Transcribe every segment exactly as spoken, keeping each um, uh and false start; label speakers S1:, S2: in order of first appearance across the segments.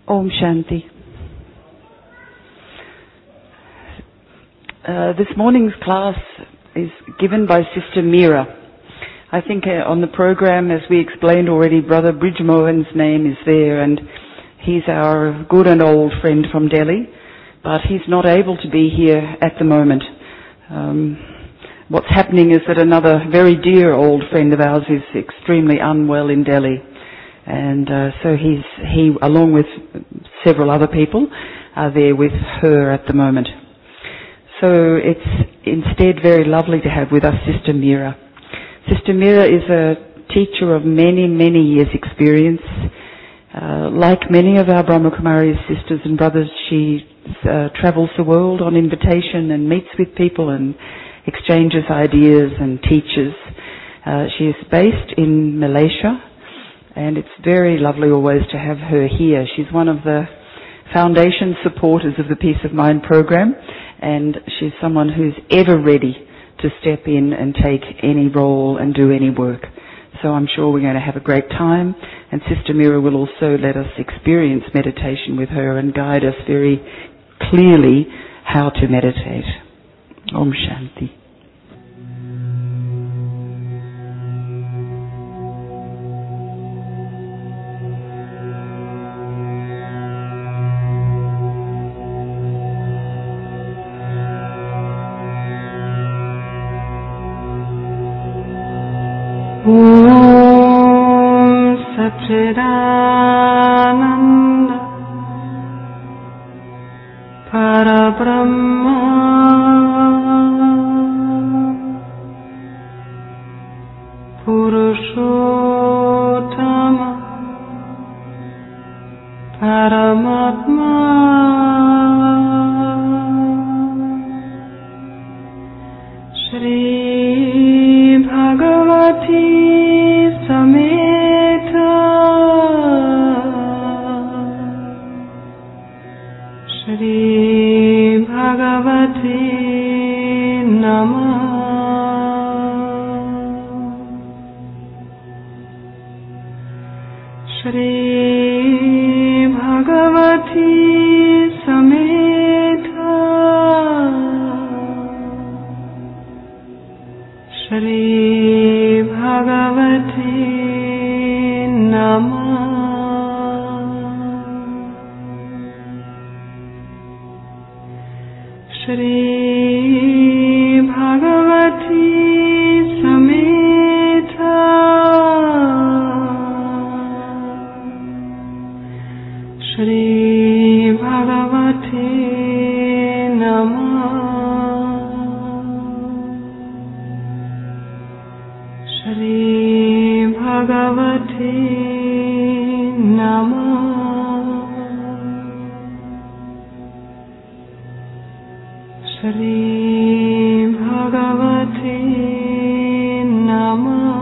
S1: Om Shanti. Uh, this morning's class is given by Sister Meera. I think uh, on the program, as we explained already, Brother Bridgemohan's name is there, and he's our good and old friend from Delhi, but he's not able to be here at the moment. Um, what's happening is that another very dear old friend of ours is extremely unwell in Delhi, and uh, so he's he, along with several other people, are there with her at the moment. So it's instead very lovely to have with us Sister Meera. Sister Meera is a teacher of many, many years' experience. Uh, like many of our Brahma Kumari's sisters and brothers, she uh, travels the world on invitation and meets with people and exchanges ideas and teaches. Uh, she is based in Malaysia, and it's very lovely always to have her here. She's one of the foundation supporters of the Peace of Mind program, and she's someone who's ever ready to step in and take any role and do any work. So I'm sure we're going to have a great time, and Sister Meera will also let us experience meditation with her and guide us very clearly how to meditate. Om Shanti.
S2: Satchidananda Parabrahma Purushottama Paramatma Shri Bhagavati Sametha Shri Bhagavati Namah. Shri Bhagavati Sametha Shri Bhagavati Namah. Shri Bhagavati Sametha Shri Bhagavati Namah. Shri Bhagavati Namah. Shri Bhagavati Namah.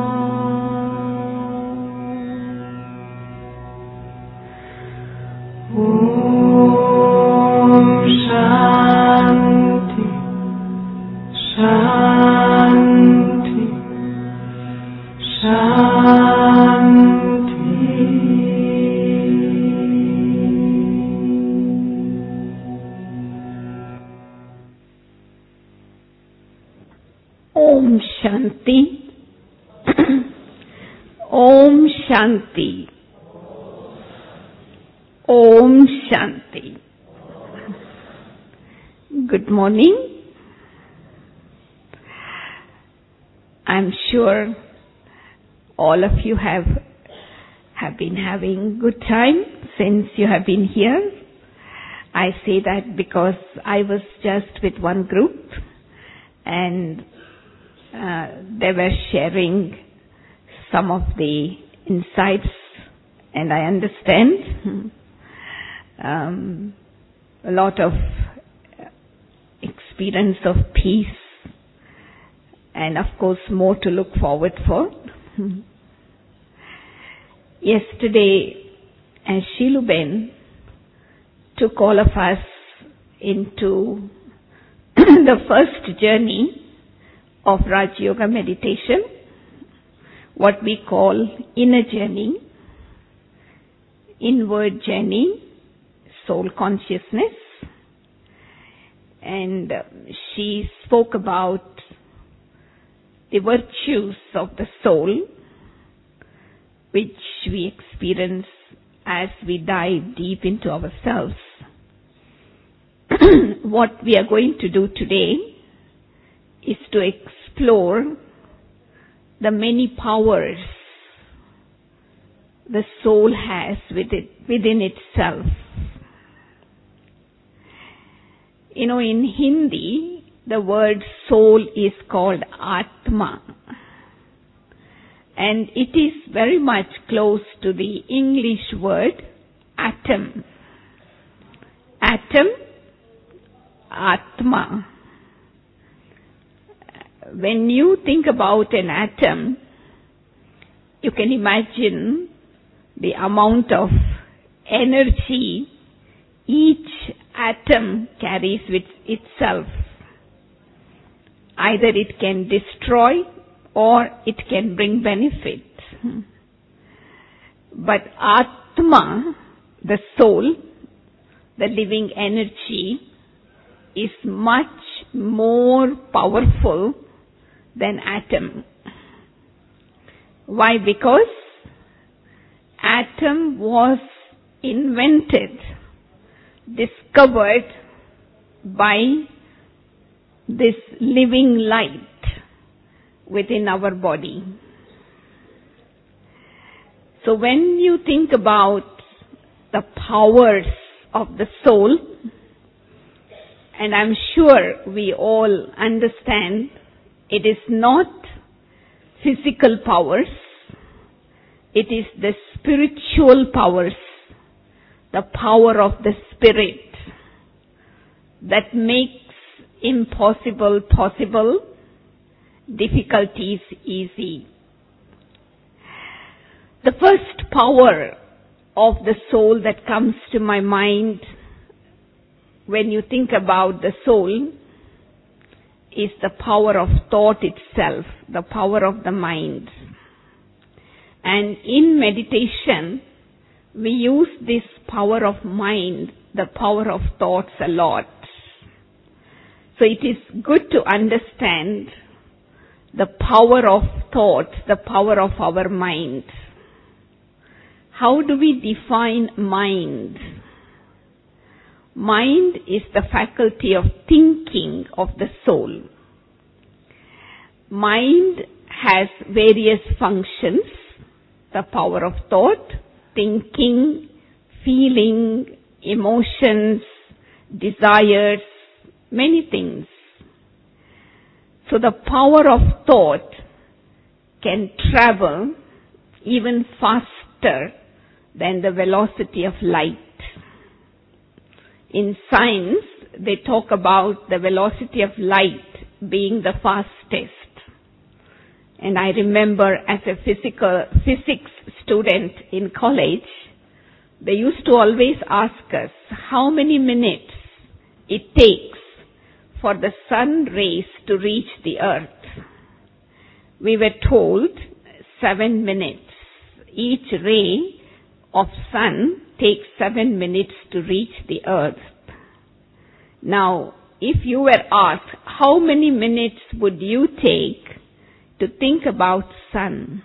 S2: Om Shanti, Shanti, Shanti.
S3: Om Shanti. Om Shanti. Om Shanti. Good morning. I'm sure all of you have have been having good time since you have been here. I say that because I was just with one group, and uh, they were sharing some of the insights, and I understand um, a lot of experience of peace, and of course more to look forward for. Yesterday, as Shiluben took all of us into the first journey of Raj Yoga meditation, what we call inner journey, inward journey, soul consciousness, and she spoke about the virtues of the soul, which we experience as we dive deep into ourselves. What we are going to do today is to explore the many powers the soul has within, within itself. You know, in Hindi, the word soul is called Atma. And it is very much close to the English word atom. Atom, Atma. When you think about an atom, you can imagine the amount of energy each atom carries with itself. Either it can destroy or it can bring benefit. But Atma, the soul, the living energy, is much more powerful than atom. Why? Because atom was invented, discovered by this living light within our body. So when you think about the powers of the soul, and I'm sure we all understand it is not physical powers, it is the spiritual powers, the power of the spirit that makes impossible possible, difficulties easy. The first power of the soul that comes to my mind when you think about the soul is the power of thought itself, the power of the mind. And in meditation, we use this power of mind, the power of thoughts a lot. So it is good to understand the power of thought, the power of our mind. How do we define mind? Mind is the faculty of thinking of the soul. Mind has various functions, the power of thought, thinking, feeling, emotions, desires, many things. So the power of thought can travel even faster than the velocity of light. In science, they talk about the velocity of light being the fastest. And I remember as a physical, physics student in college, they used to always ask us how many minutes it takes for the sun rays to reach the earth. We were told seven minutes. Each ray of sun takes seven minutes to reach the earth. Now, if you were asked how many minutes would you take to think about sun?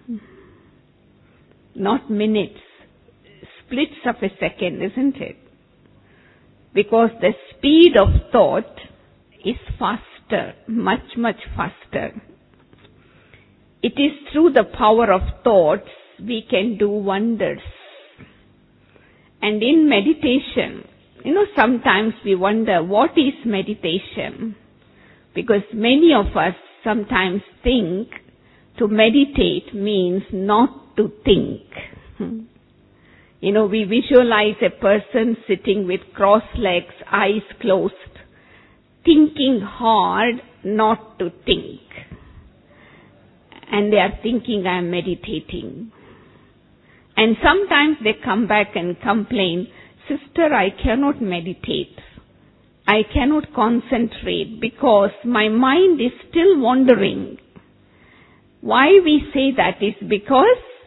S3: Not minutes, splits of a second, isn't it? Because the speed of thought is faster, much, much faster. It is through the power of thoughts we can do wonders. And in meditation, you know, sometimes we wonder, what is meditation? Because many of us sometimes think to meditate means not to think. You know, we visualize a person sitting with crossed legs, eyes closed, thinking hard not to think. And they are thinking, I am meditating. And sometimes they come back and complain, Sister, I cannot meditate. I cannot concentrate because my mind is still wandering. Why we say that is because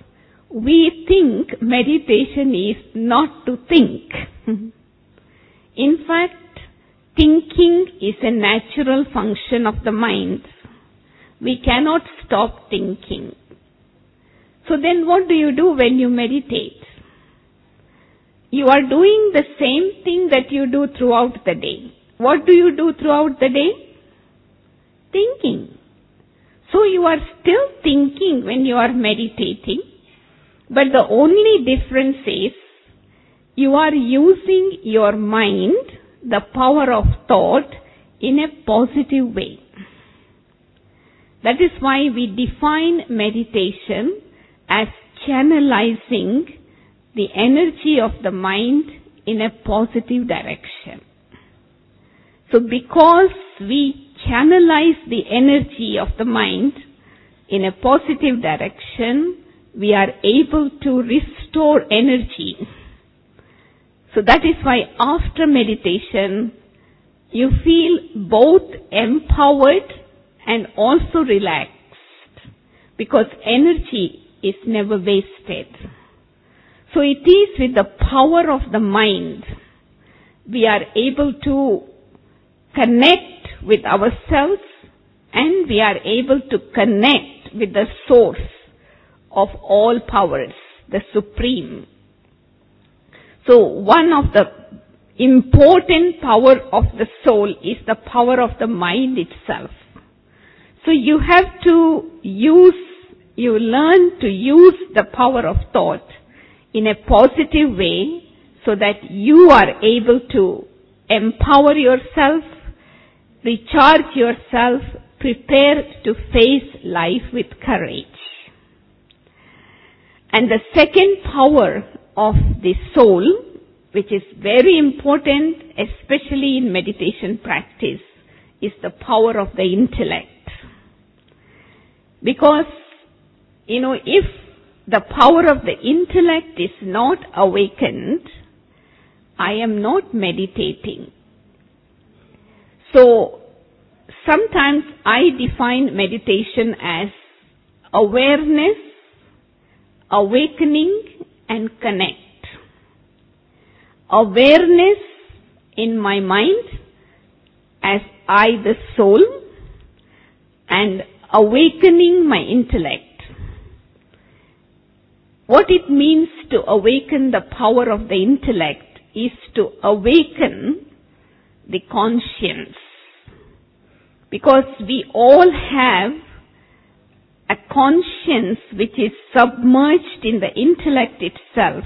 S3: we think meditation is not to think. In fact, thinking is a natural function of the mind. We cannot stop thinking. So then what do you do when you meditate? You are doing the same thing that you do throughout the day. What do you do throughout the day? Thinking. So you are still thinking when you are meditating, but the only difference is you are using your mind, the power of thought, in a positive way. That is why we define meditation as channelizing the energy of the mind in a positive direction. So because we channelize the energy of the mind in a positive direction, we are able to restore energy. So that is why after meditation, you feel both empowered and also relaxed, because energy is never wasted. So it is with the power of the mind we are able to connect with ourselves, and we are able to connect with the source of all powers, the Supreme. So one of the important power of the soul is the power of the mind itself. So you have to use, you learn to use the power of thought in a positive way so that you are able to empower yourself, recharge yourself, prepare to face life with courage. And the second power of the soul, which is very important, especially in meditation practice, is the power of the intellect. Because, you know, if the power of the intellect is not awakened, I am not meditating. So, sometimes I define meditation as awareness, awakening, and connect. Awareness in my mind as I the soul, and awakening my intellect. What it means to awaken the power of the intellect is to awaken the conscience. Because we all have a conscience which is submerged in the intellect itself.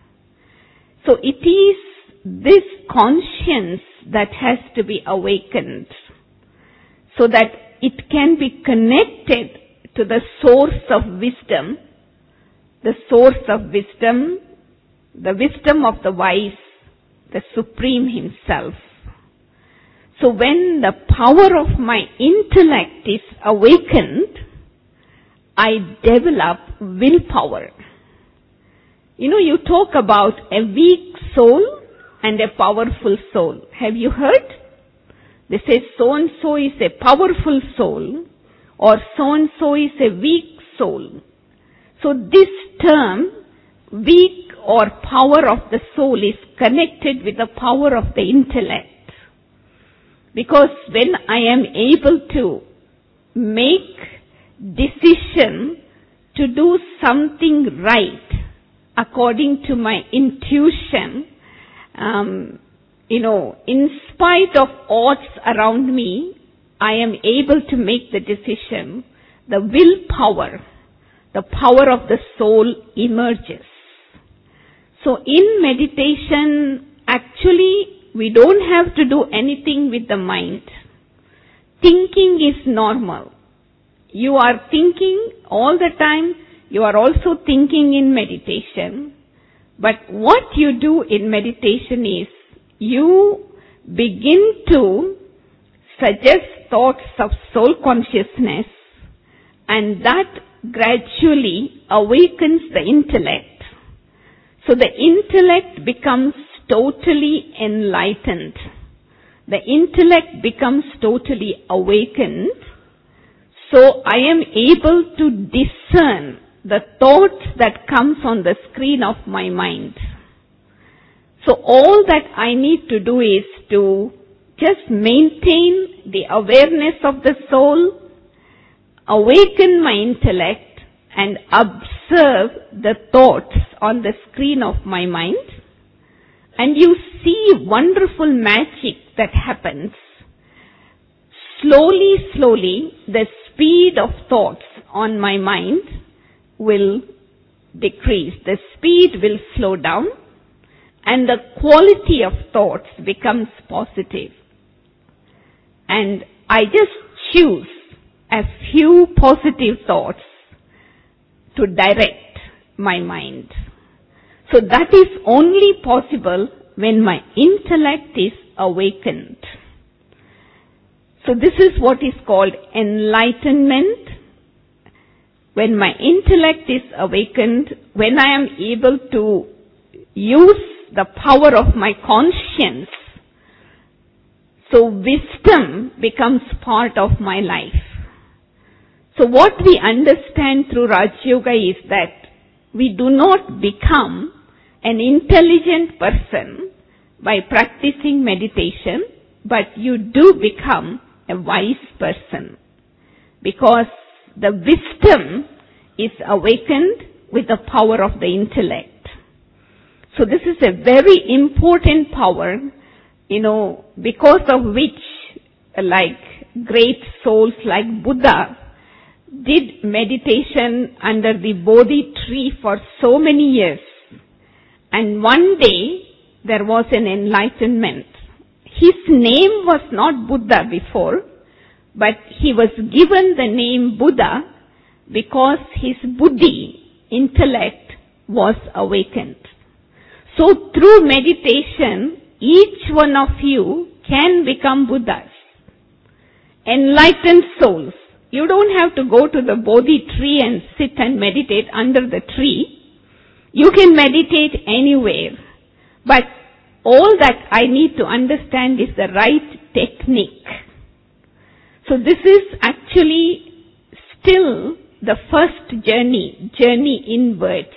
S3: So it is this conscience that has to be awakened so that it can be connected to the source of wisdom, the source of wisdom, the wisdom of the wise, the Supreme Himself. So when the power of my intellect is awakened, I develop willpower. You know, you talk about a weak soul and a powerful soul. Have you heard? They say so-and-so is a powerful soul or so-and-so is a weak soul. So this term, weak or power of the soul, is connected with the power of the intellect. Because when I am able to make decision to do something right according to my intuition, um, you know, in spite of odds around me, I am able to make the decision. The willpower, the power of the soul emerges. So in meditation, actually, we don't have to do anything with the mind. Thinking is normal. You are thinking all the time. You are also thinking in meditation. But what you do in meditation is you begin to suggest thoughts of soul consciousness, and that gradually awakens the intellect. So the intellect becomes totally enlightened. The intellect becomes totally awakened. So I am able to discern the thoughts that comes on the screen of my mind. So all that I need to do is to just maintain the awareness of the soul, awaken my intellect, and observe the thoughts on the screen of my mind. And you see wonderful magic that happens. Slowly, slowly, the speed of thoughts on my mind will decrease. The speed will slow down, and the quality of thoughts becomes positive. And I just choose a few positive thoughts to direct my mind. So that is only possible when my intellect is awakened. So this is what is called enlightenment. When my intellect is awakened, when I am able to use the power of my conscience, so wisdom becomes part of my life. So what we understand through Raj Yoga is that we do not become an intelligent person by practicing meditation, but you do become a wise person because the wisdom is awakened with the power of the intellect. So this is a very important power, you know, because of which like great souls like Buddha did meditation under the Bodhi tree for so many years. And one day there was an enlightenment. His name was not Buddha before, but he was given the name Buddha because his buddhi, intellect, was awakened. So through meditation, each one of you can become Buddhas, enlightened souls. You don't have to go to the Bodhi tree and sit and meditate under the tree. You can meditate anywhere. But all that I need to understand is the right technique. So this is actually still the first journey, journey inwards.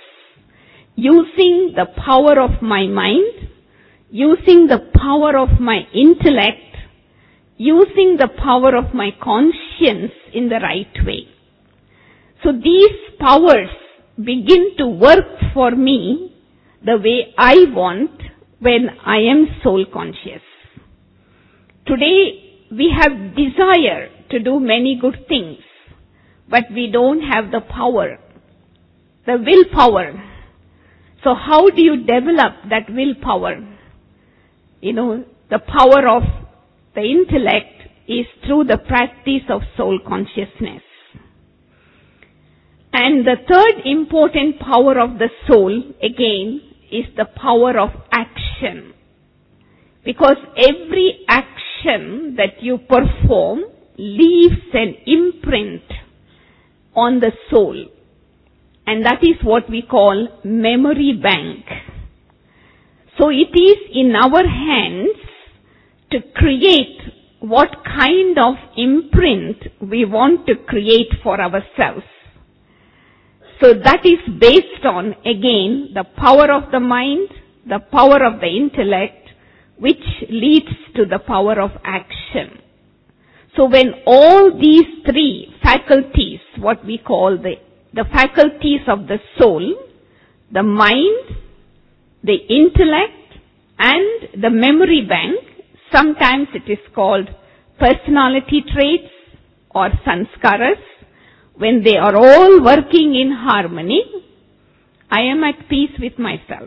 S3: Using the power of my mind, using the power of my intellect, using the power of my conscience in the right way. So these powers begin to work for me the way I want when I am soul conscious. Today we have desire to do many good things, but we don't have the power, the willpower. So how do you develop that willpower? You know, the power of the intellect is through the practice of soul consciousness. And the third important power of the soul, again, is the power of action. Because every action that you perform leaves an imprint on the soul. And that is what we call memory bank. So it is in our hands to create what kind of imprint we want to create for ourselves. So that is based on, again, the power of the mind, the power of the intellect, which leads to the power of action. So when all these three faculties, what we call the, the faculties of the soul, the mind, the intellect, and the memory bank, sometimes it is called personality traits or sanskaras, when they are all working in harmony, I am at peace with myself.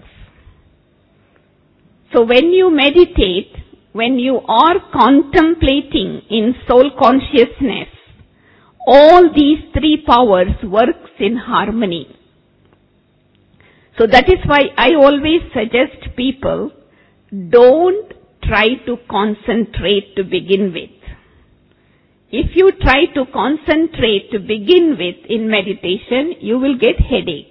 S3: So when you meditate, when you are contemplating in soul consciousness, all these three powers works in harmony. So that is why I always suggest people, don't try to concentrate to begin with. If you try to concentrate to begin with in meditation, you will get headache.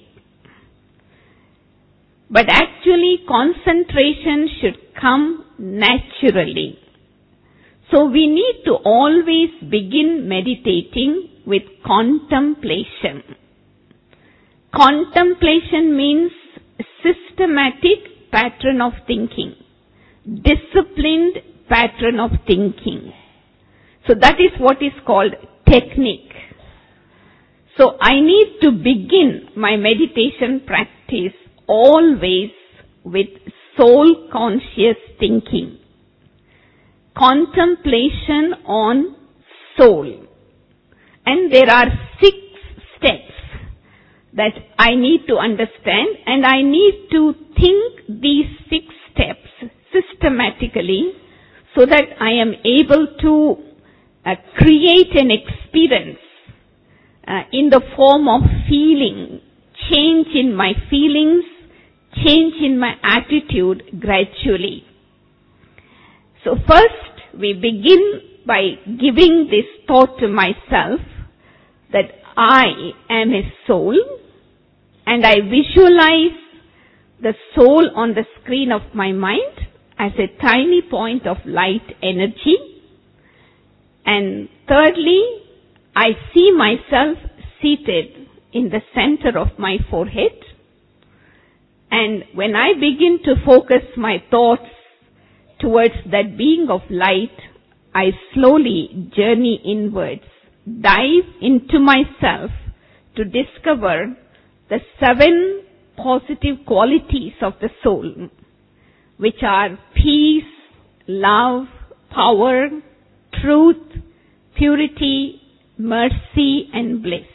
S3: But actually concentration should come naturally. So we need to always begin meditating with contemplation. Contemplation means systematic pattern of thinking, disciplined pattern of thinking. So that is what is called technique. So I need to begin my meditation practice always with soul conscious thinking. Contemplation on soul. And there are six steps that I need to understand, and I need to think these six steps systematically so that I am able to uh, create an experience uh, in the form of feeling, change in my feelings, change in my attitude gradually. So first we begin by giving this thought to myself that I am a soul, and I visualize the soul on the screen of my mind as a tiny point of light energy. And thirdly, I see myself seated in the center of my forehead. And when I begin to focus my thoughts towards that being of light, I slowly journey inwards, dive into myself to discover the seven positive qualities of the soul, which are peace, love, power, truth, purity, mercy, and bliss.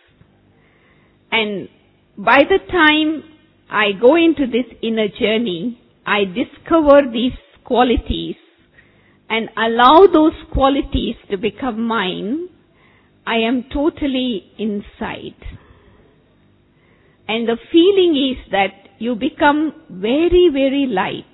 S3: And by the time I go into this inner journey, I discover these qualities and allow those qualities to become mine. I am totally inside. And the feeling is that you become very, very light.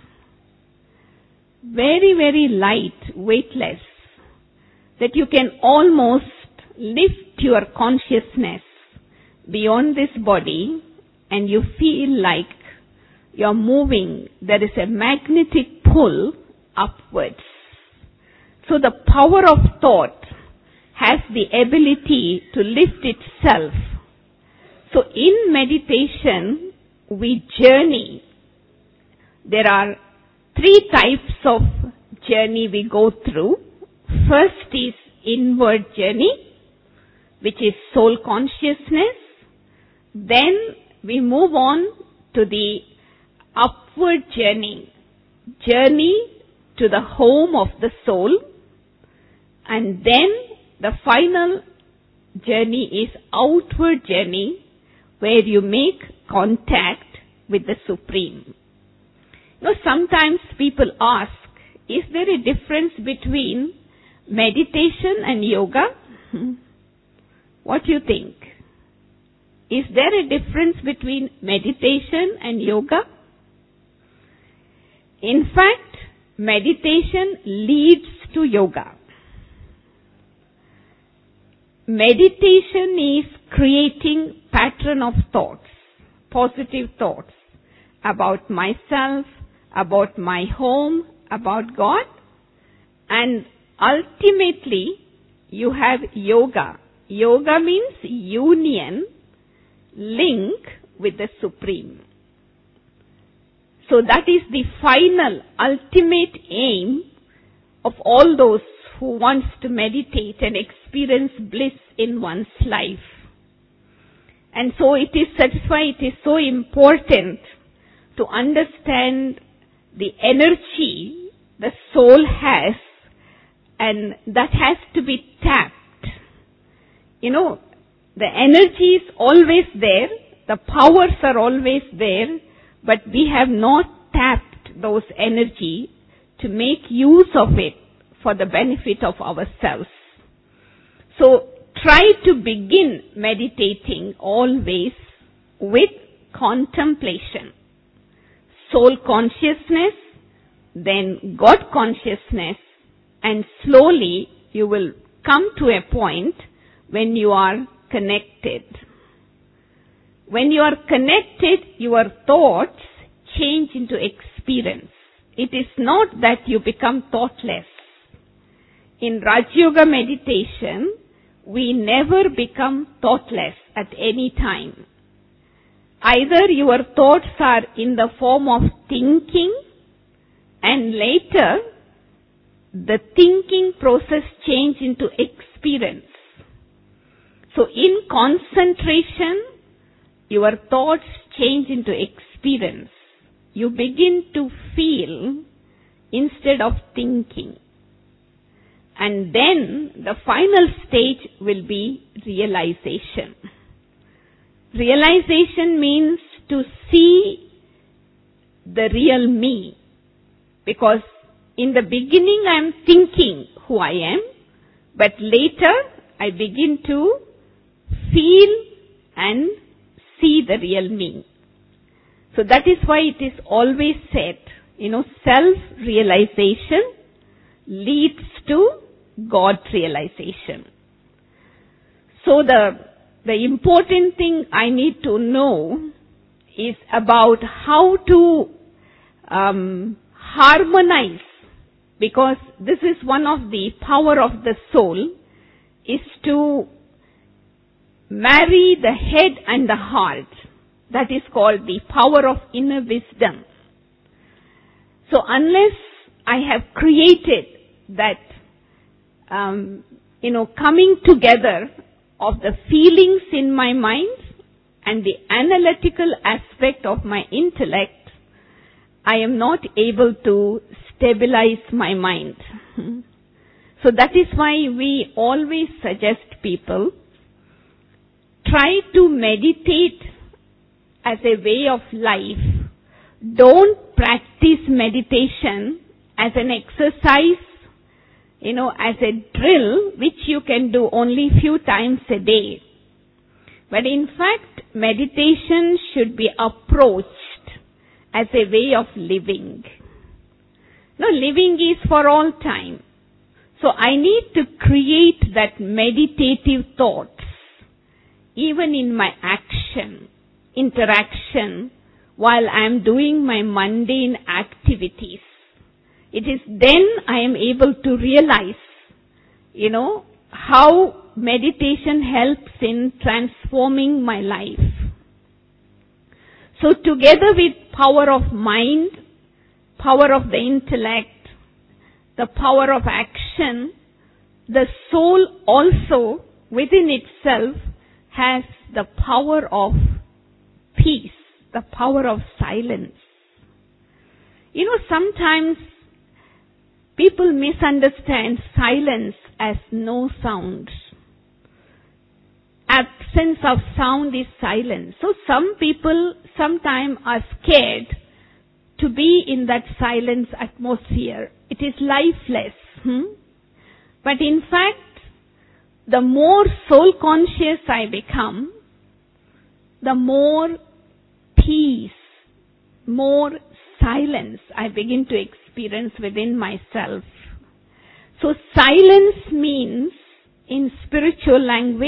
S3: Very, very light, weightless. That you can almost lift your consciousness beyond this body and you feel like you're moving. There is a magnetic pull upwards. So the power of thought has the ability to lift itself. So in meditation, we journey. There are three types of journey we go through. First is inward journey, which is soul consciousness. Then we move on to the upward journey, journey to the home of the soul. And then the final journey is outward journey, where you make contact with the Supreme. You know, sometimes people ask, is there a difference between meditation and yoga? What do you think? Is there a difference between meditation and yoga? In fact, meditation leads to yoga. Meditation is creating pattern of thoughts, positive thoughts about myself, about my home, about God, and ultimately you have yoga. Yoga means union, link with the Supreme. So that is the final, ultimate aim of all those who wants to meditate and experience bliss in one's life. And so it is, that's why it is so important to understand the energy the soul has, and that has to be tapped. You know, the energy is always there, the powers are always there, but we have not tapped those energy to make use of it for the benefit of ourselves. So try to begin meditating always with contemplation. Soul consciousness, then God consciousness, and slowly you will come to a point when you are connected. When you are connected, your thoughts change into experience. It is not that you become thoughtless. In Raj Yoga meditation, we never become thoughtless at any time. either your thoughts are in the form of thinking, and later the thinking process change into experience. So in concentration, your thoughts change into experience. You begin to feel instead of thinking. And then the final stage will be realization. Realization means to see the real me. Because in the beginning I am thinking who I am, but later I begin to feel and see the real me. So that is why it is always said, you know, self-realization leads to God realization. So the, the important thing I need to know is about how to um, harmonize, because this is one of the power of the soul, is to marry the head and the heart. That is called the power of inner wisdom. So unless I have created that, um, you know, coming together of the feelings in my mind and the analytical aspect of my intellect, I am not able to stabilize my mind. So that is why we always suggest people, try to meditate as a way of life. Don't practice meditation as an exercise, you know, as a drill which you can do only few times a day. But in fact, meditation should be approached as a way of living. No, living is for all time. So I need to create that meditative thoughts even in my action, interaction, while I am doing my mundane activities. It is then I am able to realize, you know, how meditation helps in transforming my life. So together with power of mind, power of the intellect, the power of action, the soul also within itself has the power of peace, the power of silence. You know, sometimes people misunderstand silence as no sound. Absence of sound is silence. So some people sometimes are scared to be in that silence atmosphere. It is lifeless. Hmm? But in fact, the more soul conscious I become, the more peace, more silence I begin to experience within myself. So silence means, in spiritual language,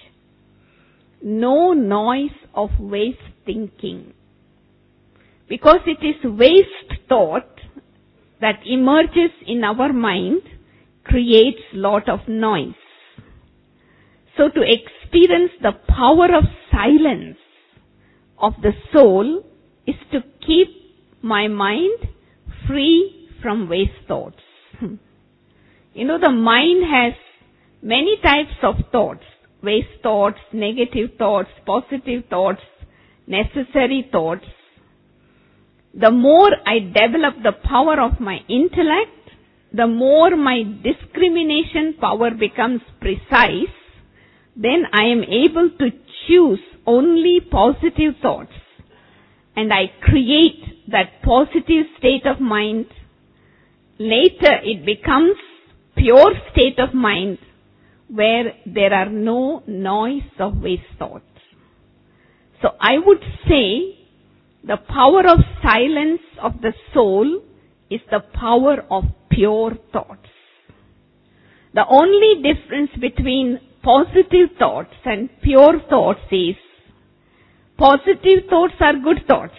S3: no noise of waste thinking. Because it is waste thought that emerges in our mind, creates lot of noise. So to experience the power of silence of the soul is to keep my mind free from waste thoughts. You know, the mind has many types of thoughts. Waste thoughts, negative thoughts, positive thoughts, necessary thoughts. The more I develop the power of my intellect, the more my discrimination power becomes precise, then I am able to choose only positive thoughts. And I create that positive state of mind. Later it becomes pure state of mind where there are no noise of waste thoughts. So I would say the power of silence of the soul is the power of pure thoughts. The only difference between positive thoughts and pure thoughts is, positive thoughts are good thoughts.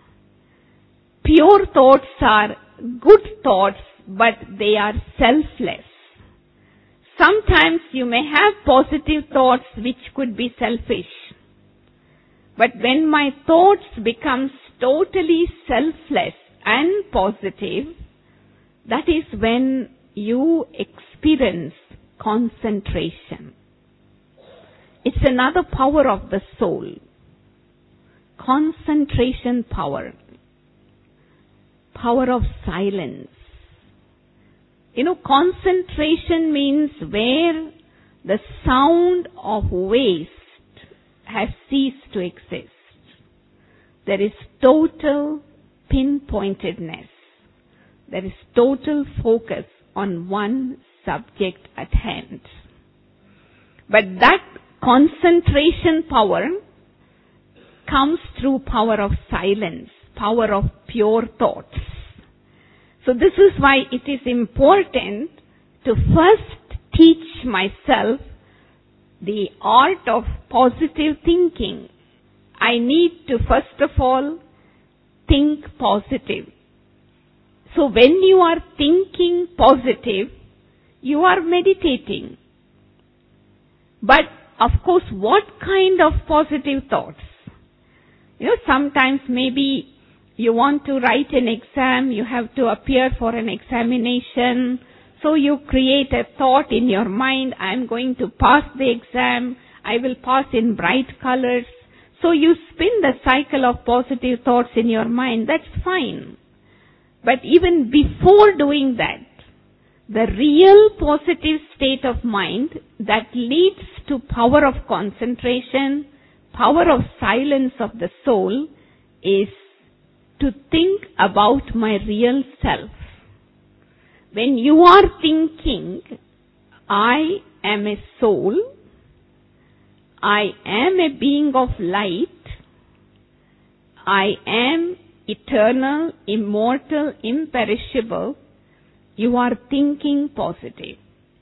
S3: Pure thoughts are good thoughts, but they are selfless. Sometimes you may have positive thoughts which could be selfish. But when my thoughts become totally selfless and positive, that is when you experience concentration. It's another power of the soul. Concentration power. Power of silence. You know, concentration means where the sound of waste has ceased to exist. There is total pinpointedness. There is total focus on one subject at hand. But that concentration power comes through power of silence, power of pure thoughts. So this is why it is important to first teach myself the art of positive thinking. I need to first of all think positive. So when you are thinking positive, you are meditating. But of course, what kind of positive thoughts? You know, sometimes maybe you want to write an exam, you have to appear for an examination, so you create a thought in your mind, I am going to pass the exam, I will pass in bright colors. So you spin the cycle of positive thoughts in your mind, that's fine. But even before doing that, the real positive state of mind that leads to power of concentration, power of silence of the soul is to think about my real self. When you are thinking, I am a soul, I am a being of light, I am eternal, immortal, imperishable, you are thinking positive.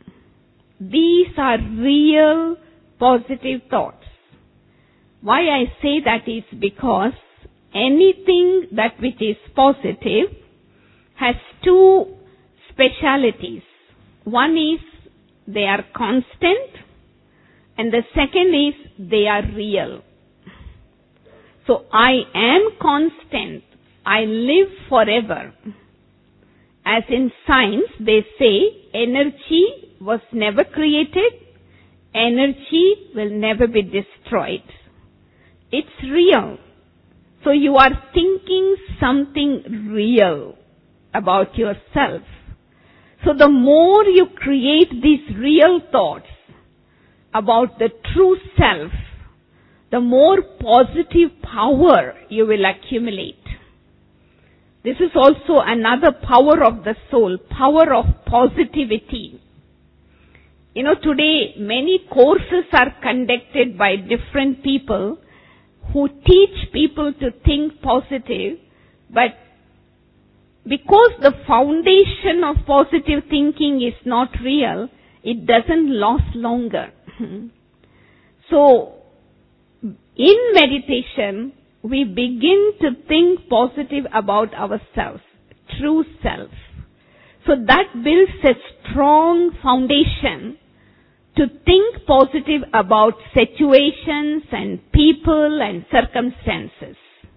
S3: These are real positive thoughts. Why I say that is because anything that which is positive has two specialities. One is they are constant, and the second is they are real. So I am constant. I live forever. As in science, they say energy was never created, energy will never be destroyed. It's real. So you are thinking something real about yourself. So the more you create these real thoughts about the true self, the more positive power you will accumulate. This is also another power of the soul, power of positivity. You know, today many courses are conducted by different people who teach people to think positive, but because the foundation of positive thinking is not real, it doesn't last longer. So, in meditation, we begin to think positive about ourselves, true self. So that builds a strong foundation to think positive about situations and people and circumstances.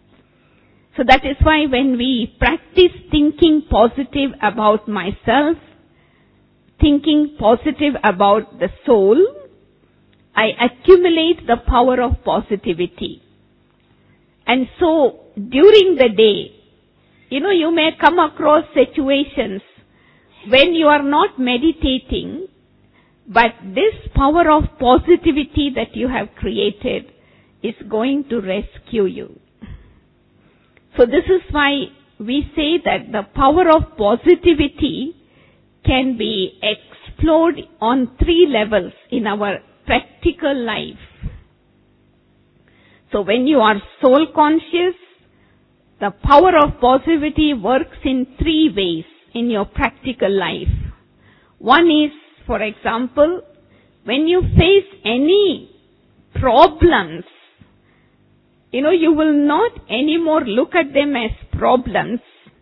S3: So that is why when we practice thinking positive about myself, thinking positive about the soul, I accumulate the power of positivity. And so, during the day, you know, you may come across situations when you are not meditating, but this power of positivity that you have created is going to rescue you. So this is why we say that the power of positivity can be explored on three levels in our practical life. So when you are soul conscious, the power of positivity works in three ways in your practical life. One is, for example, when you face any problems, you know, you will not anymore look at them as problems,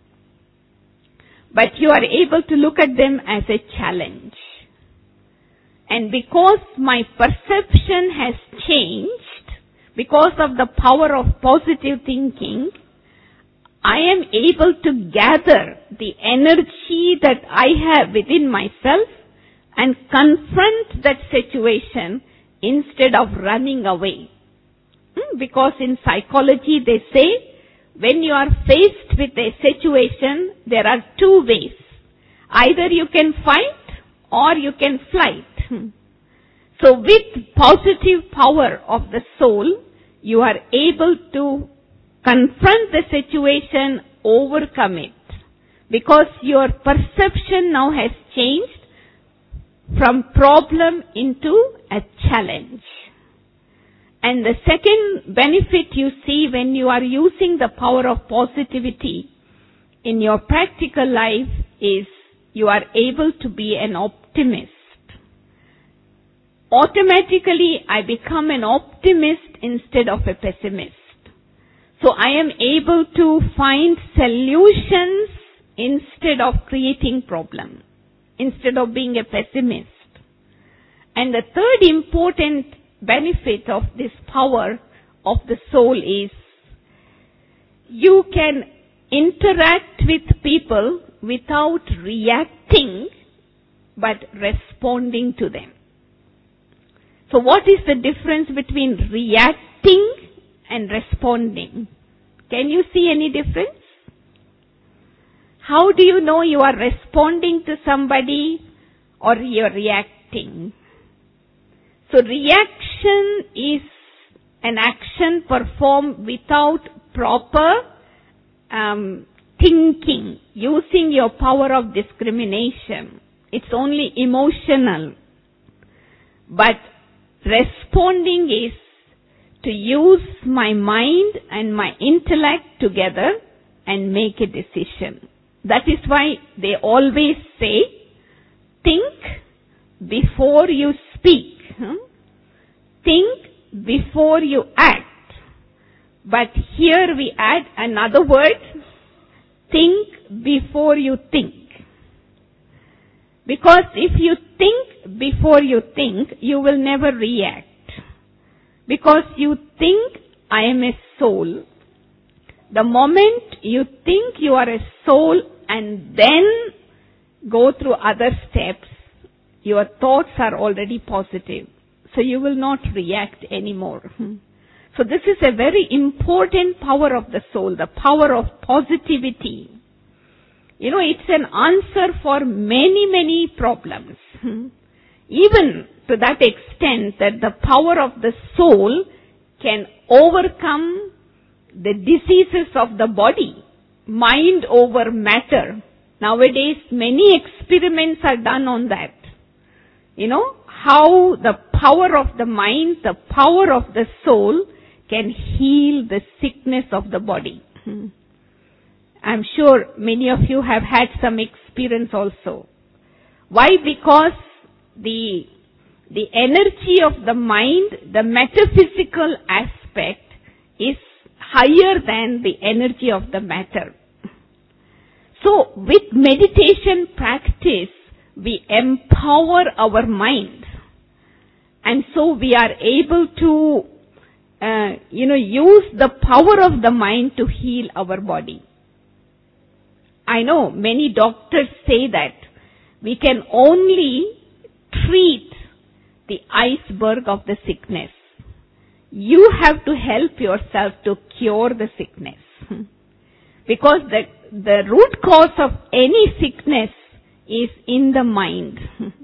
S3: but you are able to look at them as a challenge. And because my perception has changed, because of the power of positive thinking, I am able to gather the energy that I have within myself and confront that situation instead of running away. Because in psychology they say, when you are faced with a situation, there are two ways. Either you can fight or you can flight. So with positive power of the soul, you are able to confront the situation, overcome it. Because your perception now has changed from problem into a challenge. And the second benefit you see when you are using the power of positivity in your practical life is you are able to be an optimist. Automatically, I become an optimist instead of a pessimist. So I am able to find solutions instead of creating problems, instead of being a pessimist. And the third important benefit of this power of the soul is you can interact with people without reacting but responding to them. So what is the difference between reacting and responding? Can you see any difference? How do you know you are responding to somebody or you are reacting? So reaction is an action performed without proper um, thinking, using your power of discrimination. It's only emotional. But responding is to use my mind and my intellect together and make a decision. That is why they always say, think before you speak. Hmm? Think before you act. But here we add another word, think before you think. Because if you think before you think, you will never react. Because you think, I am a soul. The moment you think you are a soul and then go through other steps, your thoughts are already positive. So you will not react anymore. So this is a very important power of the soul, the power of positivity. You know, it's an answer for many, many problems. Even to that extent that the power of the soul can overcome the diseases of the body, mind over matter. Nowadays, many experiments are done on that. You know, how the power of the mind, the power of the soul can heal the sickness of the body. I'm sure many of you have had some experience also. Why? Because the, the energy of the mind, the metaphysical aspect is higher than the energy of the matter. So with meditation practice, we empower our mind. And so we are able to, uh, you know, use the power of the mind to heal our body. I know many doctors say that we can only treat the iceberg of the sickness. You have to help yourself to cure the sickness. Because the, the root cause of any sickness is in the mind.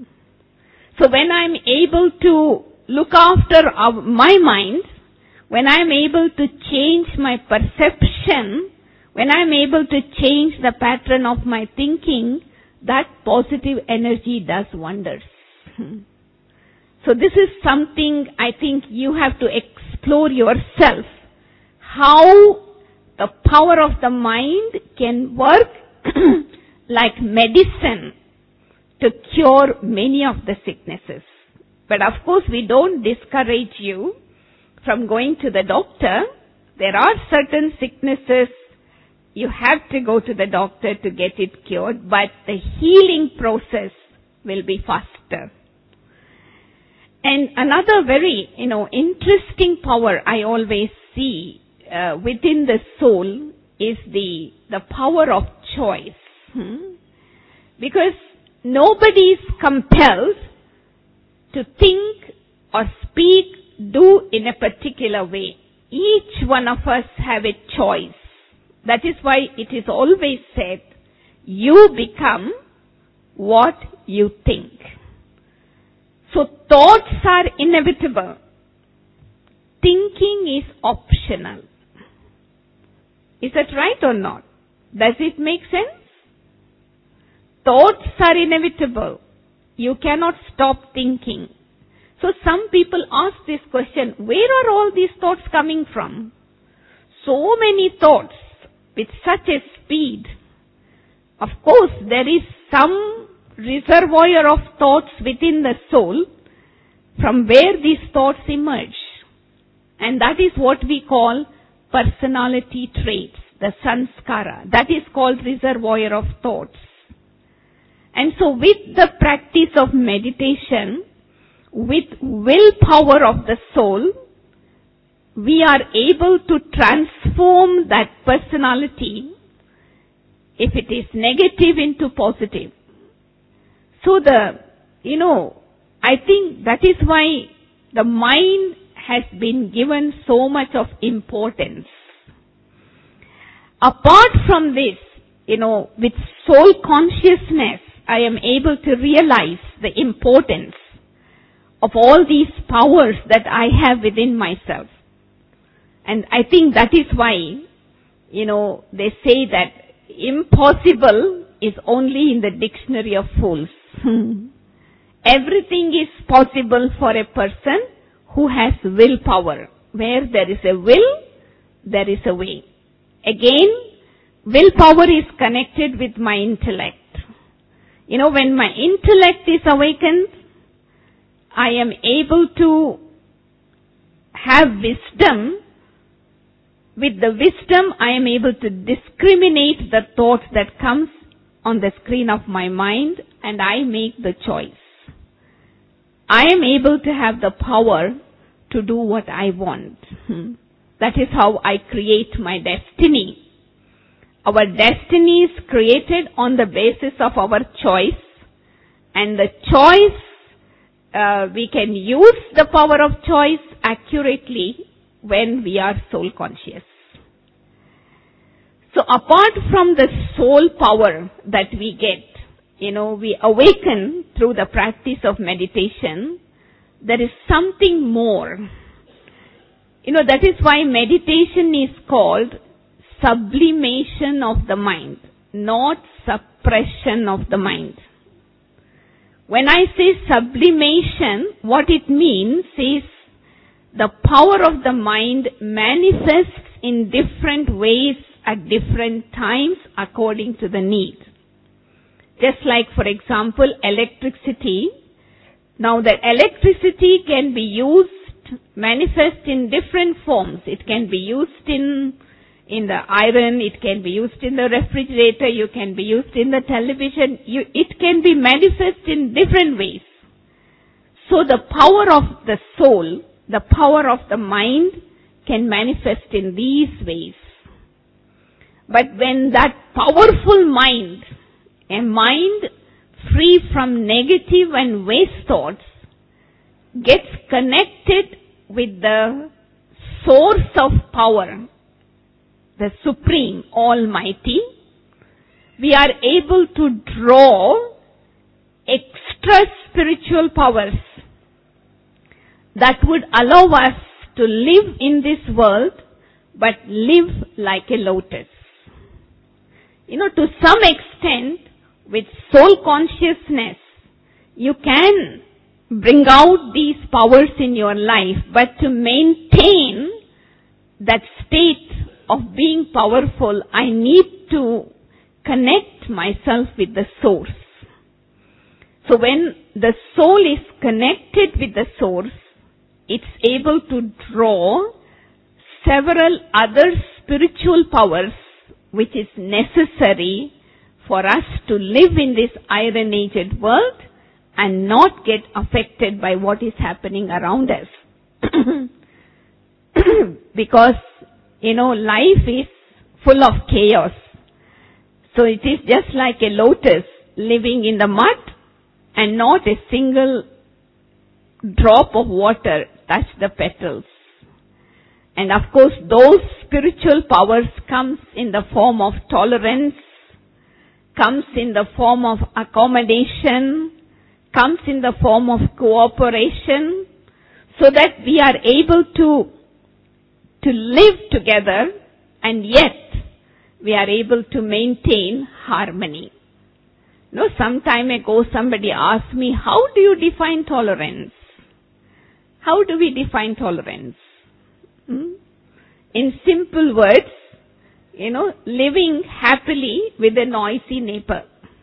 S3: So when I'm able to look after our, my mind, when I'm able to change my perception, when I'm able to change the pattern of my thinking, that positive energy does wonders. So this is something I think you have to explore yourself. How the power of the mind can work like medicine to cure many of the sicknesses. But of course we don't discourage you from going to the doctor. There are certain sicknesses you have to go to the doctor to get it cured, but the healing process will be faster. And another very, you know, interesting power I always see uh, within the soul is the, the power of choice. Hmm? Because nobody is compelled to think or speak, do in a particular way. Each one of us have a choice. That is why it is always said, you become what you think. So thoughts are inevitable. Thinking is optional. Is that right or not? Does it make sense? Thoughts are inevitable. You cannot stop thinking. So some people ask this question, where are all these thoughts coming from? So many thoughts with such a speed. Of course, there is some reservoir of thoughts within the soul from where these thoughts emerge. And that is what we call personality traits, the sanskara. That is called reservoir of thoughts. And so with the practice of meditation, with willpower of the soul, we are able to transform that personality, if it is negative, into positive. So the, you know, I think that is why the mind has been given so much of importance. Apart from this, you know, with soul consciousness, I am able to realize the importance of all these powers that I have within myself. And I think that is why, you know, they say that impossible is only in the dictionary of fools. Everything is possible for a person who has willpower. Where there is a will, there is a way. Again, willpower is connected with my intellect. You know, when my intellect is awakened, I am able to have wisdom. With the wisdom, I am able to discriminate the thoughts that comes on the screen of my mind, and I make the choice. I am able to have the power to do what I want. That is how I create my destiny. Our destiny is created on the basis of our choice, and the choice, uh, we can use the power of choice accurately when we are soul conscious. So apart from the soul power that we get, you know, we awaken through the practice of meditation, there is something more. You know, that is why meditation is called sublimation of the mind, not suppression of the mind. When I say sublimation, what it means is the power of the mind manifests in different ways at different times according to the need. Just like, for example, electricity. Now the electricity can be used, manifest in different forms. It can be used in in the iron, it can be used in the refrigerator, you can be used in the television. You, it can be manifest in different ways. So the power of the soul, the power of the mind can manifest in these ways. But when that powerful mind, a mind free from negative and waste thoughts, gets connected with the source of power, the Supreme Almighty, we are able to draw extra spiritual powers that would allow us to live in this world, but live like a lotus. You know, to some extent, with soul consciousness, you can bring out these powers in your life, but to maintain that state of being powerful, I need to connect myself with the source. So when the soul is connected with the source, it's able to draw several other spiritual powers which is necessary for us to live in this iron-aged world and not get affected by what is happening around us. Because, you know, life is full of chaos. So it is just like a lotus living in the mud and not a single drop of water touch the petals. And of course, those spiritual powers comes in the form of tolerance, comes in the form of accommodation, comes in the form of cooperation, so that we are able to, to live together, and yet we are able to maintain harmony. You know, some time ago somebody asked me, how do you define tolerance? How do we define tolerance? Hmm? In simple words, you know, living happily with a noisy neighbor.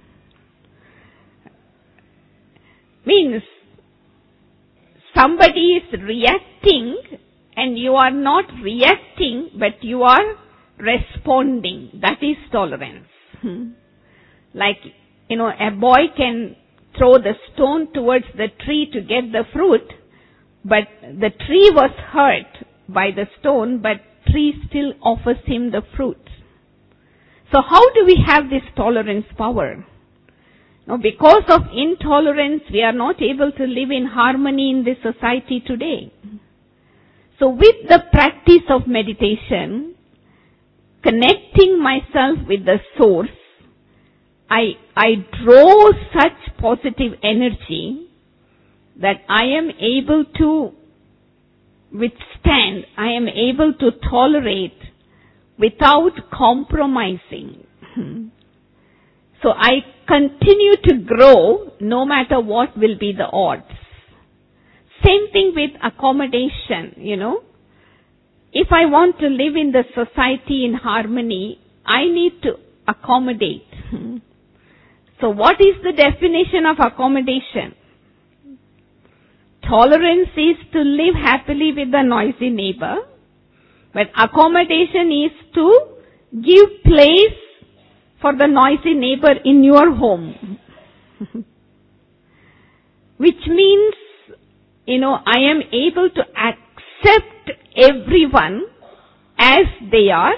S3: Means somebody is reacting and you are not reacting, but you are responding. That is tolerance. Hmm. Like, you know, a boy can throw the stone towards the tree to get the fruit, but the tree was hurt by the stone, but tree still offers him the fruit. So how do we have this tolerance power? Now, because of intolerance, we are not able to live in harmony in this society today. So with the practice of meditation, connecting myself with the source, I, I draw such positive energy that I am able to withstand, I am able to tolerate without compromising. So I continue to grow no matter what will be the odds. Same thing with accommodation, you know. If I want to live in the society in harmony, I need to accommodate. So what is the definition of accommodation? Tolerance is to live happily with the noisy neighbor, but accommodation is to give place for the noisy neighbor in your home. Which means, you know, I am able to accept everyone as they are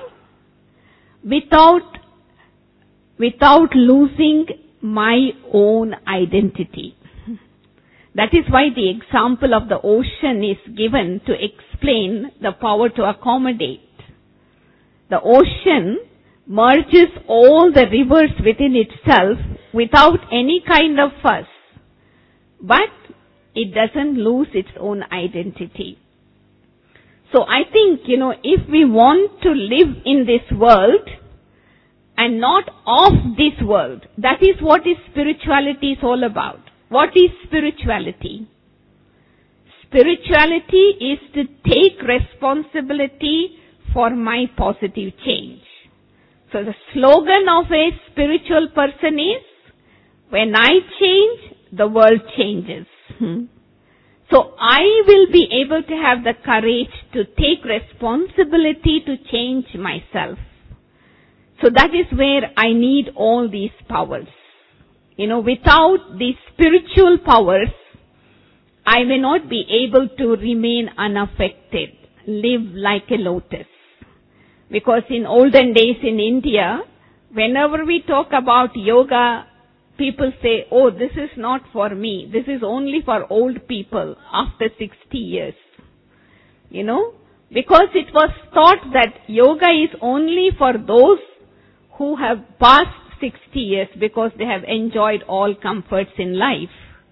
S3: without, without losing my own identity. That is why the example of the ocean is given to explain the power to accommodate. The ocean merges all the rivers within itself without any kind of fuss. But it doesn't lose its own identity. So I think, you know, if we want to live in this world and not of this world, that is what is spirituality is all about. What is spirituality? Spirituality is to take responsibility for my positive change. So the slogan of a spiritual person is, when I change, the world changes. Hmm. So I will be able to have the courage to take responsibility to change myself. So that is where I need all these powers. You know, without these spiritual powers, I may not be able to remain unaffected, live like a lotus. Because in olden days in India, whenever we talk about yoga, people say, oh, this is not for me. This is only for old people after sixty years. You know, because it was thought that yoga is only for those who have passed sixty years because they have enjoyed all comforts in life.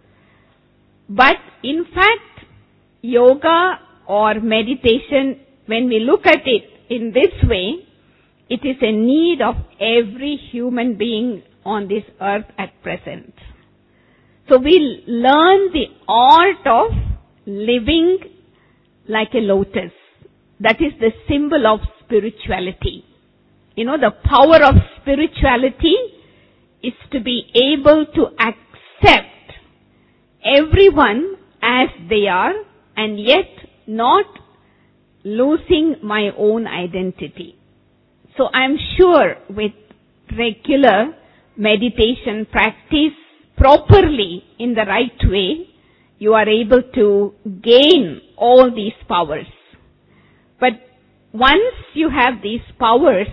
S3: But in fact, yoga or meditation, when we look at it in this way, it is a need of every human being on this earth at present. So we learn the art of living like a lotus. That is the symbol of spirituality. You know, the power of spirituality is to be able to accept everyone as they are and yet not losing my own identity. So I'm sure with regular meditation practice properly in the right way, you are able to gain all these powers. But once you have these powers,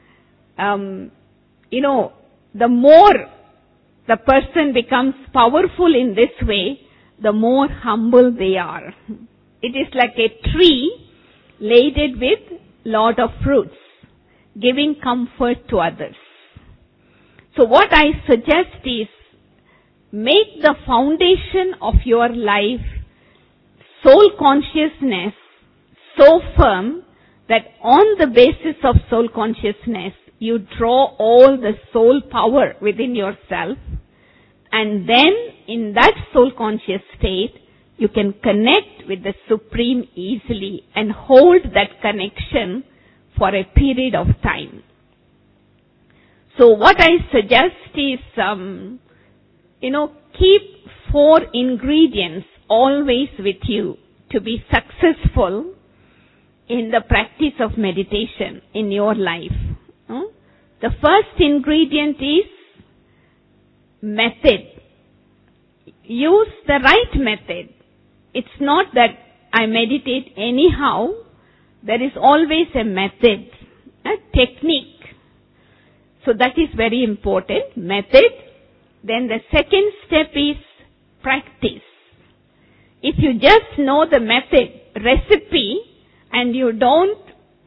S3: um, you know, the more the person becomes powerful in this way, the more humble they are. It is like a tree laden with lot of fruits, giving comfort to others. So what I suggest is, make the foundation of your life soul consciousness so firm that on the basis of soul consciousness, you draw all the soul power within yourself, and then in that soul conscious state, you can connect with the Supreme easily and hold that connection for a period of time. So what I suggest is, um, you know, keep four ingredients always with you to be successful in the practice of meditation in your life. Hmm? The first ingredient is method. Use the right method. It's not that I meditate anyhow. There is always a method, a technique. So that is very important, method. Then the second step is practice. If you just know the method, recipe, and you don't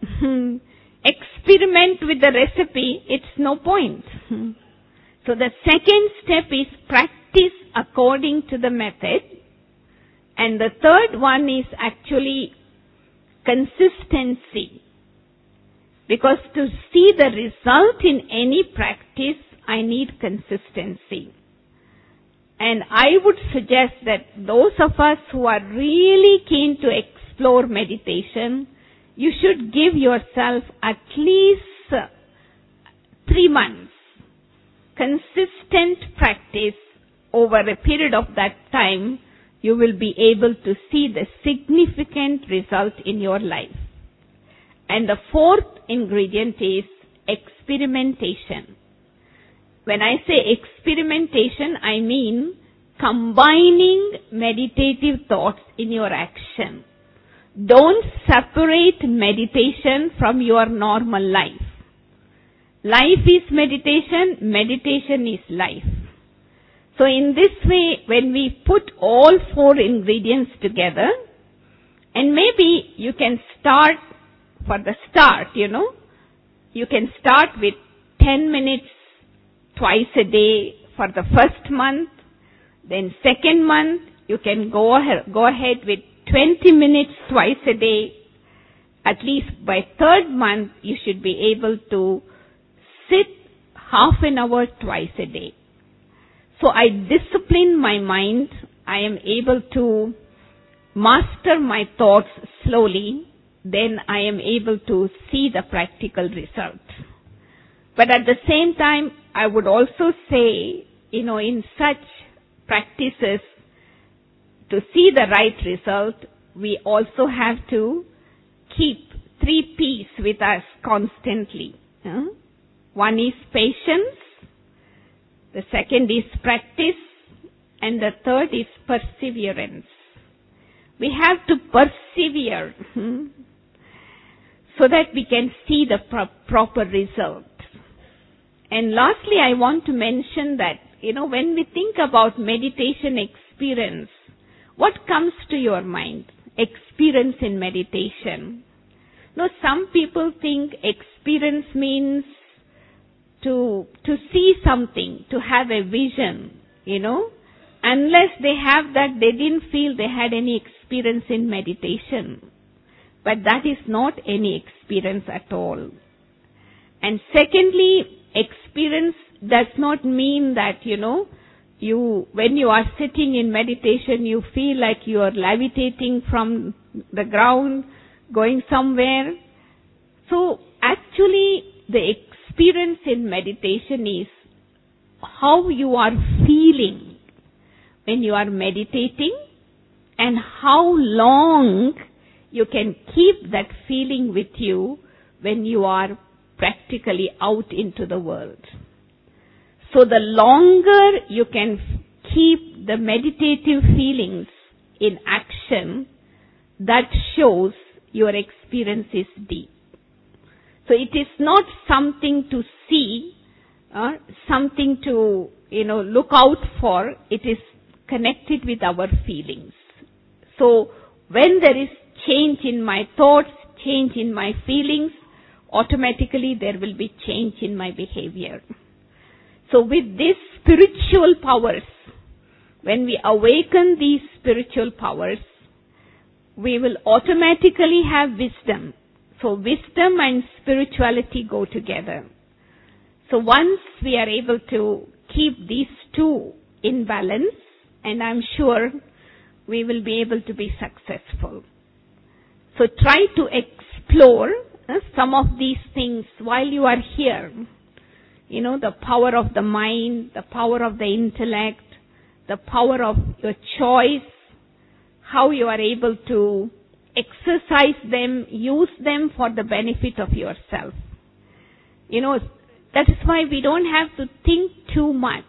S3: experiment with the recipe, it's no point. So the second step is practice according to the method. And the third one is actually consistency. Because to see the result in any practice, I need consistency. And I would suggest that those of us who are really keen to explore meditation, you should give yourself at least three months consistent practice. Over a period of that time, you will be able to see the significant result in your life. And the fourth ingredient is experimentation. When I say experimentation, I mean combining meditative thoughts in your action. Don't separate meditation from your normal life. Life is meditation, meditation is life. So in this way, when we put all four ingredients together, and maybe you can start for the start, you know, you can start with ten minutes twice a day for the first month. Then second month, you can go ahead, go ahead with twenty minutes twice a day. At least by third month, you should be able to sit half an hour twice a day. So I discipline my mind. I am able to master my thoughts slowly. Then I am able to see the practical result. But at the same time, I would also say, you know, in such practices, to see the right result, we also have to keep three P's with us constantly. Huh? One is patience, the second is practice, and the third is perseverance. We have to persevere hmm, so that we can see the pro- proper result. And lastly, I want to mention that, you know, when we think about meditation experience, what comes to your mind? Experience in meditation. Now, some people think experience means to to see something, to have a vision, you know. Unless they have that, they didn't feel they had any experience in meditation. But that is not any experience at all. And secondly, experience does not mean that, you know, you, when you are sitting in meditation, you feel like you are levitating from the ground, going somewhere. So actually, the experience in meditation is how you are feeling when you are meditating and how long you can keep that feeling with you when you are practically out into the world. So the longer you can keep the meditative feelings in action, that shows your experience is deep. So it is not something to see, uh, something to, you know, look out for. It is connected with our feelings. So when there is change in my thoughts, change in my feelings, automatically there will be change in my behavior. So with these spiritual powers, when we awaken these spiritual powers, we will automatically have wisdom. So wisdom and spirituality go together. So once we are able to keep these two in balance, and I'm sure we will be able to be successful. So try to explore uh, some of these things while you are here. You know, the power of the mind, the power of the intellect, the power of your choice, how you are able to exercise them, use them for the benefit of yourself. You know, that is why we don't have to think too much.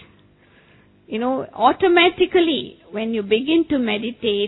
S3: You know, automatically when you begin to meditate,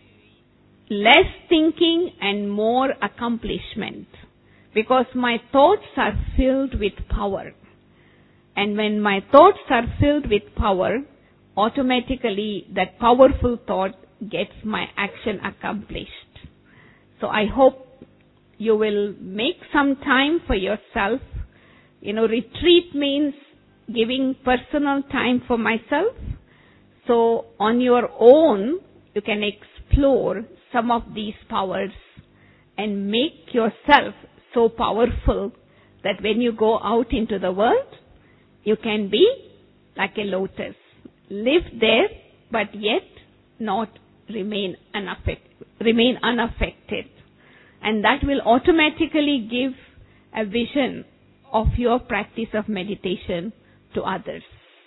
S3: less thinking and more accomplishment. Because my thoughts are filled with power. And when my thoughts are filled with power, automatically that powerful thought gets my action accomplished. So I hope you will make some time for yourself. You know, retreat means giving personal time for myself. So on your own, you can explore some of these powers and make yourself so powerful that when you go out into the world, you can be like a lotus. Live there, but yet not remain unaffected. Remain unaffected. And that will automatically give a vision of your practice of meditation to others.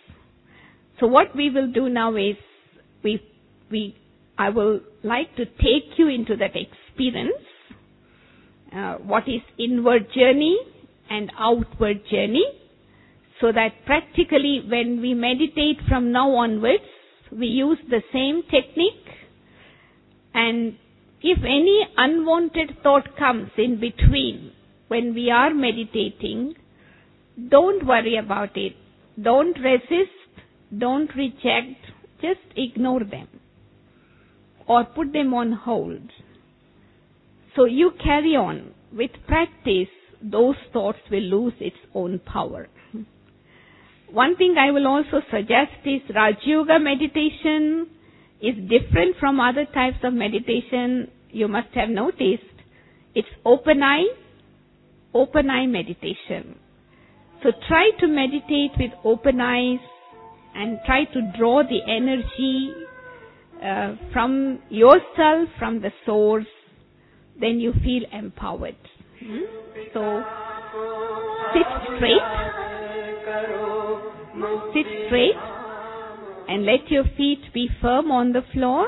S3: So what we will do now is, we, we, I will like to take you into that experience, uh, what is inward journey and outward journey, so that practically when we meditate from now onwards, we use the same technique, and if any unwanted thought comes in between when we are meditating, don't worry about it. Don't resist, don't reject, just ignore them or put them on hold. So you carry on. With practice, those thoughts will lose its own power. One thing I will also suggest is Raj Yoga meditation is different from other types of meditation. You must have noticed it's open eye, open eye meditation. So try to meditate with open eyes and try to draw the energy uh, from yourself, from the source. Then you feel empowered. Hmm? So sit straight. Sit straight and let your feet be firm on the floor,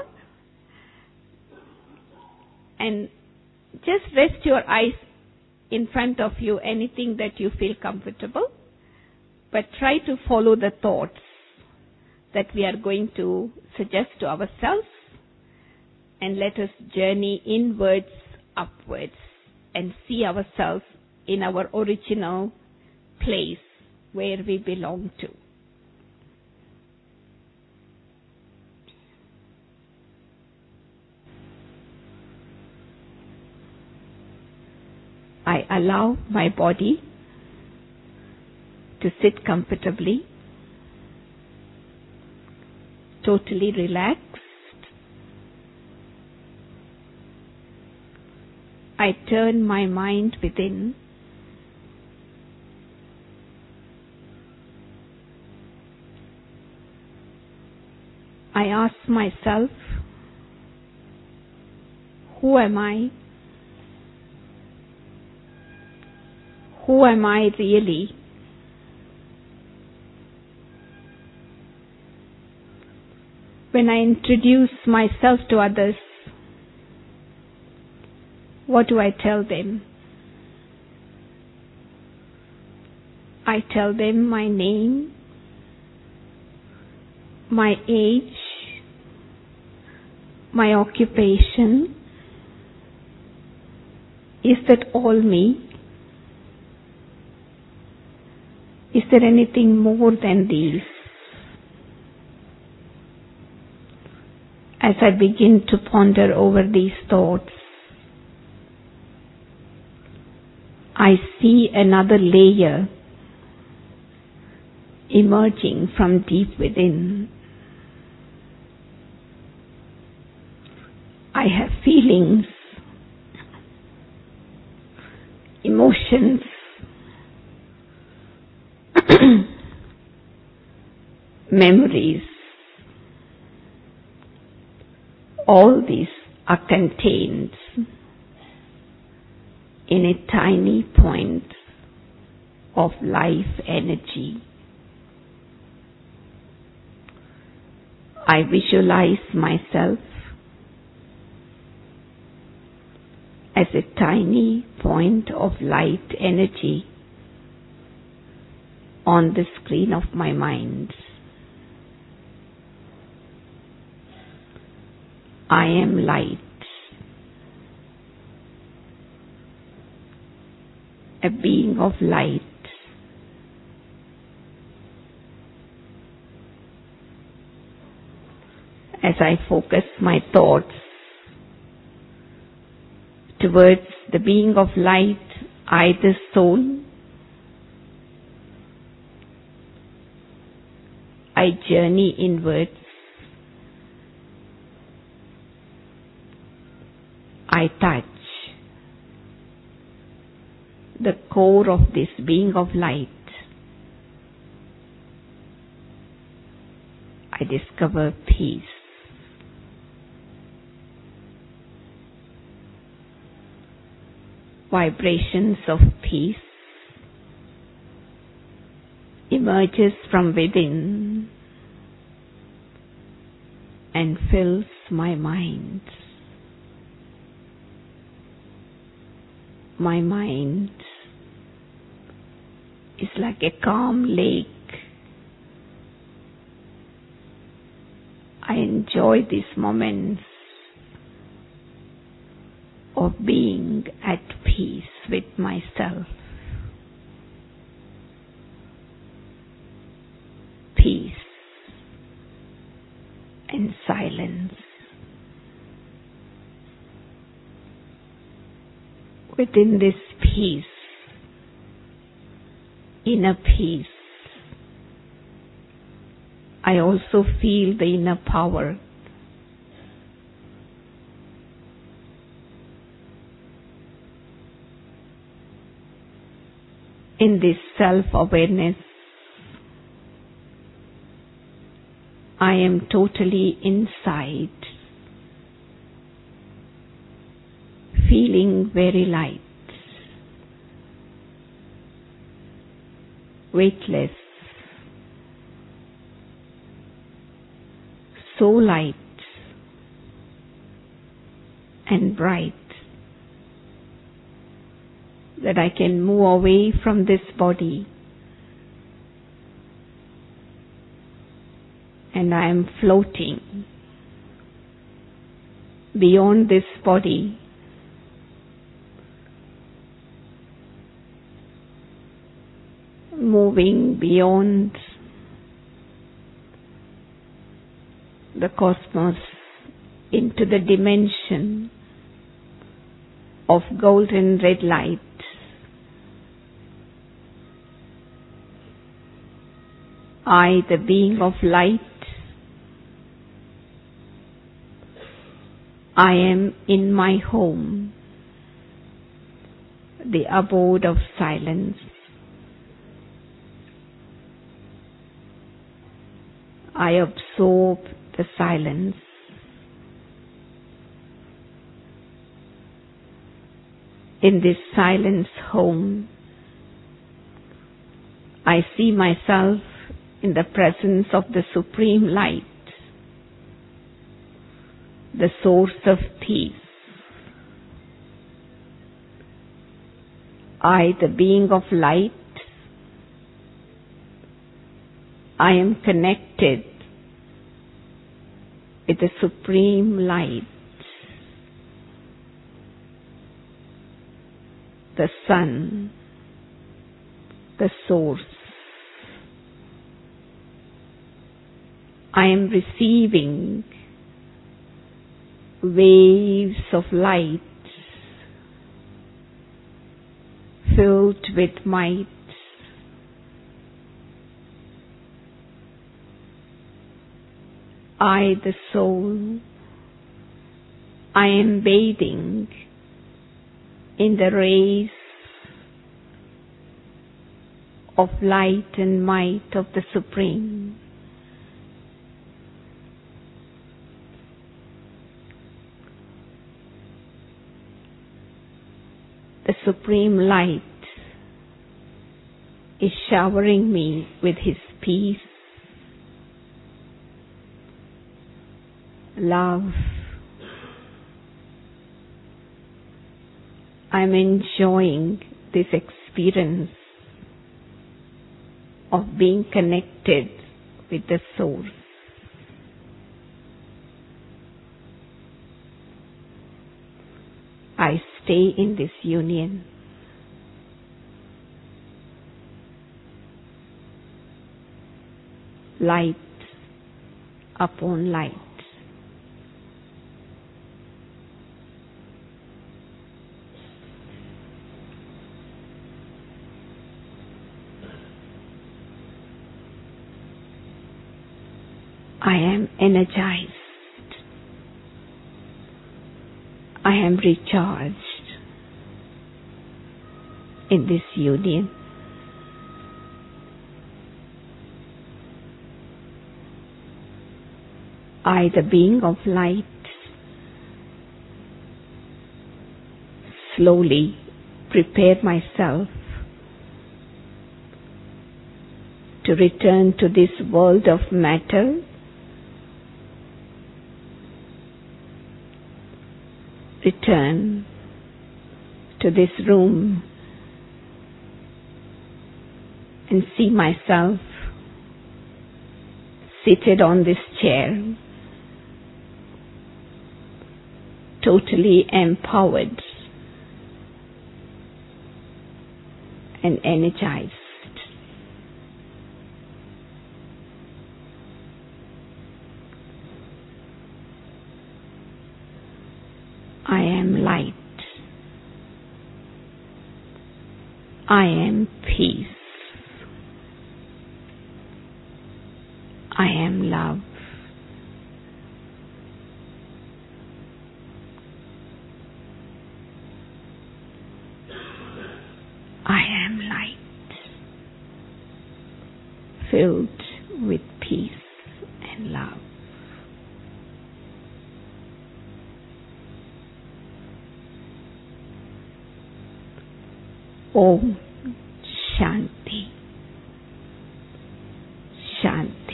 S3: and just rest your eyes in front of you, anything that you feel comfortable, but try to follow the thoughts that we are going to suggest to ourselves, and let us journey inwards, upwards, and see ourselves in our original place where we belong to. I allow my body to sit comfortably, totally relaxed. I turn my mind within. I ask myself, who am I? Who am I really? When I introduce myself to others, what do I tell them? I tell them my name, my age, my occupation, is that all me? Is there anything more than these? As I begin to ponder over these thoughts, I see another layer emerging from deep within. I have feelings, emotions, memories. All these are contained in a tiny point of life energy. I visualize myself as a tiny point of light energy on the screen of my mind. I am light, a being of light. As I focus my thoughts towards the being of light, I, the soul, I journey inwards. I touch the core of this being of light. I discover peace. Vibrations of peace emerges from within and fills my mind. My mind is like a calm lake. I enjoy these moments of being at peace with myself. Peace and silence. Within this peace, inner peace, I also feel the inner power. In this self-awareness, I am totally inside, feeling very light, weightless, so light and bright that I can move away from this body and I am floating beyond this body, moving beyond the cosmos into the dimension of golden red light. I, the being of light, I am in my home, the abode of silence. I absorb the silence. In this silence home, I see myself in the presence of the Supreme Light, the source of peace. I, the being of light, I am connected with the supreme light, the sun, the source. I am receiving waves of light filled with might. I, the soul, I am bathing in the rays of light and might of the Supreme. The Supreme Light is showering me with His peace, love. I'm enjoying this experience of being connected with the Source. I stay in this union. Light upon light. I am energized. I am recharged in this union. I, the being of light, slowly prepare myself to return to this world of matter, return to this room and see myself seated on this chair, totally empowered and energized. I am light. I am peace. I am love. I am light, filled with peace and love. Om Shanti, Shanti.